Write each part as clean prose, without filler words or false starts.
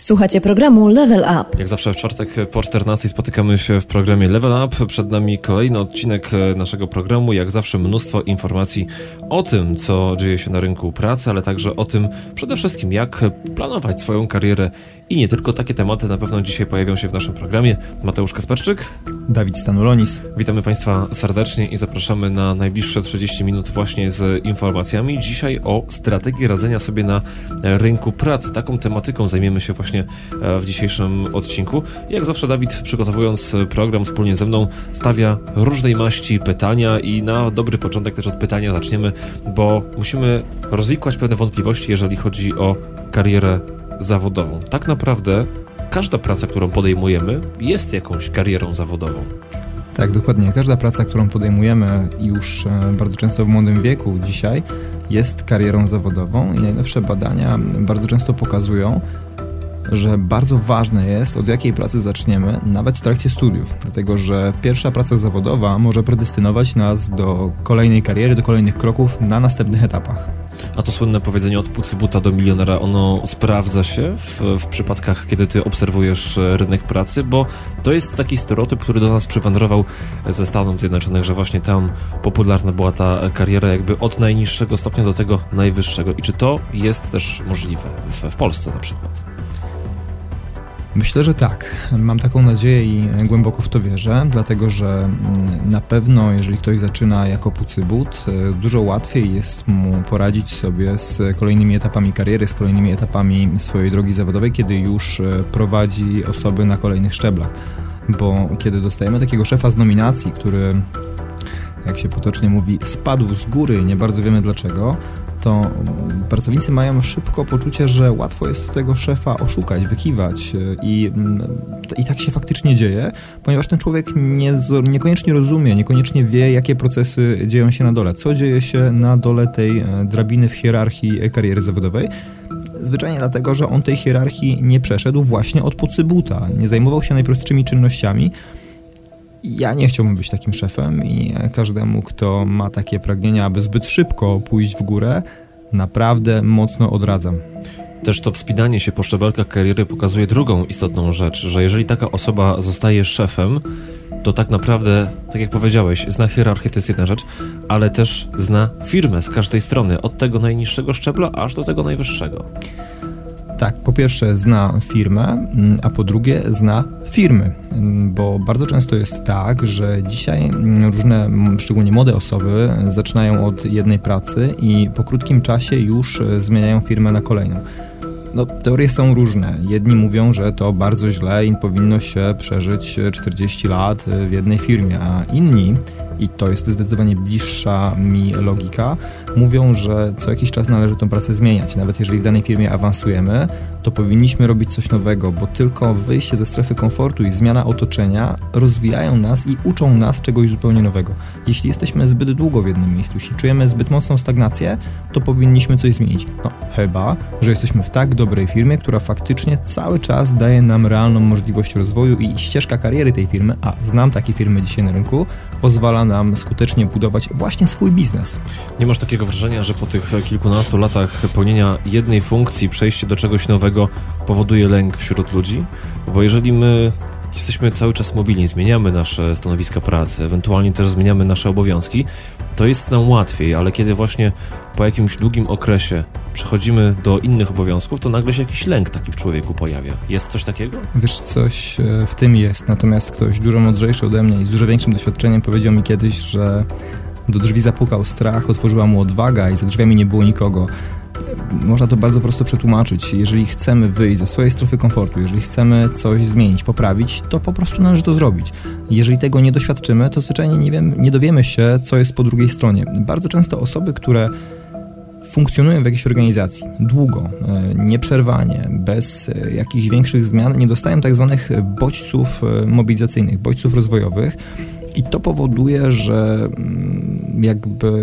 Słuchacie programu Level Up. Jak zawsze w czwartek po 14 spotykamy się w programie Level Up. Przed nami kolejny odcinek naszego programu. Jak zawsze mnóstwo informacji o tym, co dzieje się na rynku pracy, ale także o tym przede wszystkim, jak planować swoją karierę i nie tylko. Takie tematy na pewno dzisiaj pojawią się w naszym programie. Mateusz Kasperczyk, Dawid Stanulonis. Witamy Państwa serdecznie i zapraszamy na najbliższe 30 minut właśnie z informacjami. Dzisiaj o strategii radzenia sobie na rynku pracy. Taką tematyką zajmiemy się właśnie w dzisiejszym odcinku. Jak zawsze Dawid, przygotowując program wspólnie ze mną, stawia różnej maści pytania i na dobry początek też od pytania zaczniemy, bo musimy rozwikłać pewne wątpliwości, jeżeli chodzi o karierę zawodową. Tak naprawdę każda praca, którą podejmujemy, jest jakąś karierą zawodową. Tak, dokładnie. Każda praca, którą podejmujemy już bardzo często w młodym wieku dzisiaj, jest karierą zawodową i najnowsze badania bardzo często pokazują, że bardzo ważne jest, od jakiej pracy zaczniemy, nawet w trakcie studiów, dlatego że pierwsza praca zawodowa może predestynować nas do kolejnej kariery, do kolejnych kroków na następnych etapach. A to słynne powiedzenie od pucy buta do milionera, ono sprawdza się w przypadkach, kiedy ty obserwujesz rynek pracy, bo to jest taki stereotyp, który do nas przywędrował ze Stanów Zjednoczonych, że właśnie tam popularna była ta kariera jakby od najniższego stopnia do tego najwyższego. I czy to jest też możliwe w Polsce na przykład? Myślę, że tak. Mam taką nadzieję i głęboko w to wierzę, dlatego że na pewno, jeżeli ktoś zaczyna jako pucybut, dużo łatwiej jest mu poradzić sobie z kolejnymi etapami kariery, z kolejnymi etapami swojej drogi zawodowej, kiedy już prowadzi osoby na kolejnych szczeblach. Bo kiedy dostajemy takiego szefa z nominacji, który, jak się potocznie mówi, spadł z góry, nie bardzo wiemy dlaczego, to pracownicy mają szybko poczucie, że łatwo jest tego szefa oszukać, wykiwać i tak się faktycznie dzieje, ponieważ ten człowiek niekoniecznie rozumie, niekoniecznie wie, jakie procesy dzieją się na dole, co dzieje się na dole tej drabiny w hierarchii kariery zawodowej. Zwyczajnie dlatego, że on tej hierarchii nie przeszedł właśnie od pucybuta, nie zajmował się najprostszymi czynnościami. Ja nie chciałbym być takim szefem i każdemu, kto ma takie pragnienia, aby zbyt szybko pójść w górę, naprawdę mocno odradzam. Też to wspinanie się po szczebelkach kariery pokazuje drugą istotną rzecz, że jeżeli taka osoba zostaje szefem, to tak naprawdę, tak jak powiedziałeś, zna hierarchię, to jest jedna rzecz, ale też zna firmę z każdej strony, od tego najniższego szczebla aż do tego najwyższego. Tak, po pierwsze zna firmę, a po drugie zna firmy, bo bardzo często jest tak, że dzisiaj różne, szczególnie młode osoby zaczynają od jednej pracy i po krótkim czasie już zmieniają firmę na kolejną. No, teorie są różne. Jedni mówią, że to bardzo źle i powinno się przeżyć 40 lat w jednej firmie, a inni, i to jest zdecydowanie bliższa mi logika, mówią, że co jakiś czas należy tę pracę zmieniać. Nawet jeżeli w danej firmie awansujemy, to powinniśmy robić coś nowego, bo tylko wyjście ze strefy komfortu i zmiana otoczenia rozwijają nas i uczą nas czegoś zupełnie nowego. Jeśli jesteśmy zbyt długo w jednym miejscu, jeśli czujemy zbyt mocną stagnację, to powinniśmy coś zmienić. No, chyba że jesteśmy w tak dobrej firmie, która faktycznie cały czas daje nam realną możliwość rozwoju i ścieżka kariery tej firmy, a znam takie firmy dzisiaj na rynku, pozwala nam skutecznie budować właśnie swój biznes. Nie masz takiego wrażenia, że po tych kilkunastu latach pełnienia jednej funkcji, przejście do czegoś nowego powoduje lęk wśród ludzi? Bo jeżeli my jesteśmy cały czas mobilni, zmieniamy nasze stanowiska pracy, ewentualnie też zmieniamy nasze obowiązki, to jest nam łatwiej, ale kiedy właśnie po jakimś długim okresie przechodzimy do innych obowiązków, to nagle się jakiś lęk taki w człowieku pojawia. Jest coś takiego? Wiesz, coś w tym jest, natomiast ktoś dużo mądrzejszy ode mnie i z dużo większym doświadczeniem powiedział mi kiedyś, że do drzwi zapukał strach, otworzyła mu odwaga i za drzwiami nie było nikogo. Można to bardzo prosto przetłumaczyć. Jeżeli chcemy wyjść ze swojej strefy komfortu, jeżeli chcemy coś zmienić, poprawić, to po prostu należy to zrobić. Jeżeli tego nie doświadczymy, to zwyczajnie nie dowiemy się, co jest po drugiej stronie. Bardzo często osoby, które funkcjonują w jakiejś organizacji długo, nieprzerwanie, bez jakichś większych zmian, nie dostają tak zwanych bodźców mobilizacyjnych, bodźców rozwojowych i to powoduje, że jakby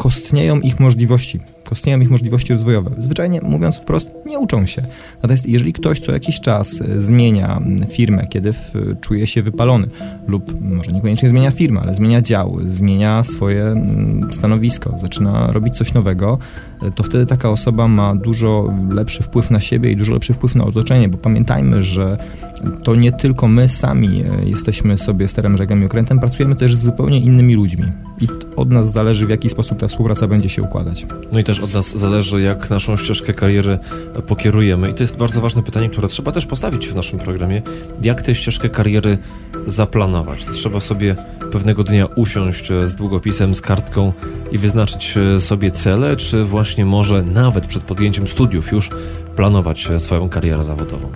kostnieją ich możliwości rozwojowe. Zwyczajnie mówiąc wprost, nie uczą się. Natomiast jeżeli ktoś co jakiś czas zmienia firmę, kiedy czuje się wypalony lub może niekoniecznie zmienia firmę, ale zmienia dział, zmienia swoje stanowisko, zaczyna robić coś nowego, to wtedy taka osoba ma dużo lepszy wpływ na siebie i dużo lepszy wpływ na otoczenie, bo pamiętajmy, że to nie tylko my sami jesteśmy sobie sterem, żaglem i okrętem, pracujemy też z zupełnie innymi ludźmi i od nas zależy, w jaki sposób ta współpraca będzie się układać. No i też od nas zależy, jak naszą ścieżkę kariery pokierujemy. I to jest bardzo ważne pytanie, które trzeba też postawić w naszym programie. Jak tę ścieżkę kariery zaplanować? Trzeba sobie pewnego dnia usiąść z długopisem, z kartką i wyznaczyć sobie cele, czy właśnie może nawet przed podjęciem studiów już planować swoją karierę zawodową?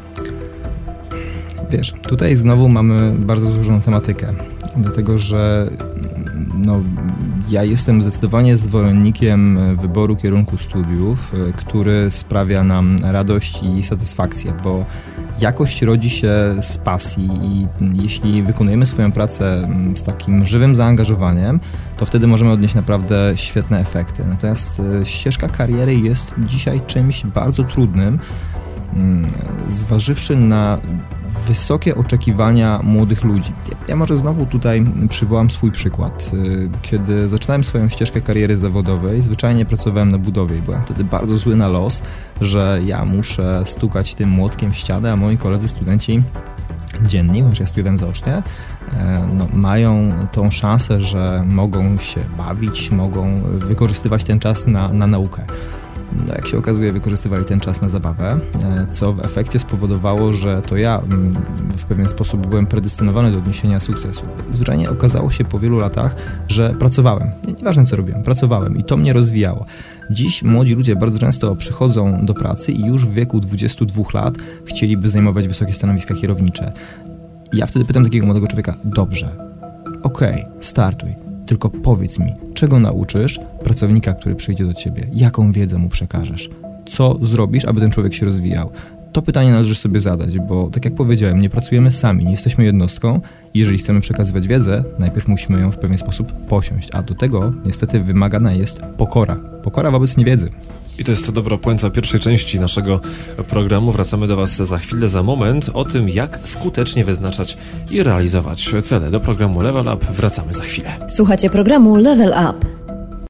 Wiesz, tutaj znowu mamy bardzo złożoną tematykę, dlatego że ja jestem zdecydowanie zwolennikiem wyboru kierunku studiów, który sprawia nam radość i satysfakcję, bo jakość rodzi się z pasji i jeśli wykonujemy swoją pracę z takim żywym zaangażowaniem, to wtedy możemy odnieść naprawdę świetne efekty. Natomiast ścieżka kariery jest dzisiaj czymś bardzo trudnym, zważywszy na wysokie oczekiwania młodych ludzi. Ja może znowu tutaj przywołam swój przykład. Kiedy zaczynałem swoją ścieżkę kariery zawodowej, zwyczajnie pracowałem na budowie i byłem wtedy bardzo zły na los, że ja muszę stukać tym młotkiem w ścianę, a moi koledzy studenci dzienni, chociaż ja studiowałem zaocznie, mają tą szansę, że mogą się bawić, mogą wykorzystywać ten czas na naukę. Jak się okazuje, wykorzystywali ten czas na zabawę, co w efekcie spowodowało, że to ja w pewien sposób byłem predestynowany do odniesienia sukcesu. Zwyczajnie okazało się po wielu latach, że pracowałem. Nieważne co robiłem, pracowałem i to mnie rozwijało. Dziś młodzi ludzie bardzo często przychodzą do pracy i już w wieku 22 lat chcieliby zajmować wysokie stanowiska kierownicze. I ja wtedy pytam takiego młodego człowieka, dobrze, okej, startuj. Tylko powiedz mi, czego nauczysz pracownika, który przyjdzie do ciebie? Jaką wiedzę mu przekażesz? Co zrobisz, aby ten człowiek się rozwijał? To pytanie należy sobie zadać, bo tak jak powiedziałem, nie pracujemy sami, nie jesteśmy jednostką i jeżeli chcemy przekazywać wiedzę, najpierw musimy ją w pewien sposób posiąść, a do tego niestety wymagana jest pokora. Pokora wobec niewiedzy. I to jest dobra puenta pierwszej części naszego programu. Wracamy do Was za chwilę, za moment o tym, jak skutecznie wyznaczać i realizować cele. Do programu Level Up wracamy za chwilę. Słuchacie programu Level Up.